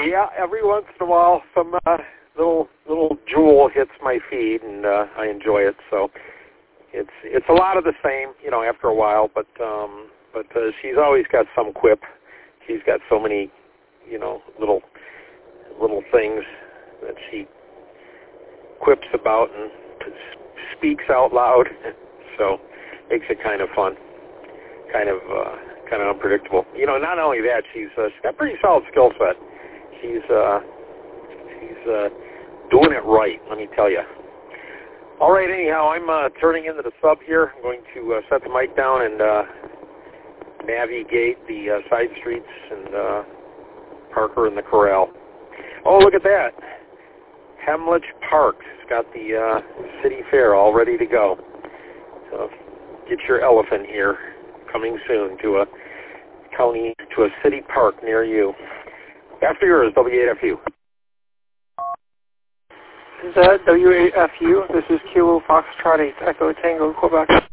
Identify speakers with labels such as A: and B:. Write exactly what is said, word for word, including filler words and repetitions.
A: Yeah, every once in a while, some uh, little little jewel hits my feed, and uh, I enjoy it. So it's it's a lot of the same, you know, after a while. But um, but uh, she's always got some quip. She's got so many, you know, little little things that she quips about and speaks out loud. So makes it kind of fun, kind of uh, kind of unpredictable. You know, not only that, she's uh, she's got a pretty solid skill set. She's uh, she's uh, doing it right, let me tell you. All right, anyhow, I'm uh, turning into the sub here. I'm going to uh, set the mic down and uh, navigate the uh, side streets and uh, Parker and the Corral. Oh, look at that. Hemlich Park. It's got the uh, city fair all ready to go. So get your elephant here, coming soon to a county, to a city park near you. After yours, W eight F U.
B: Is that W eight F U? This is Kilo Foxtrot eight Echo Tango, Quebec.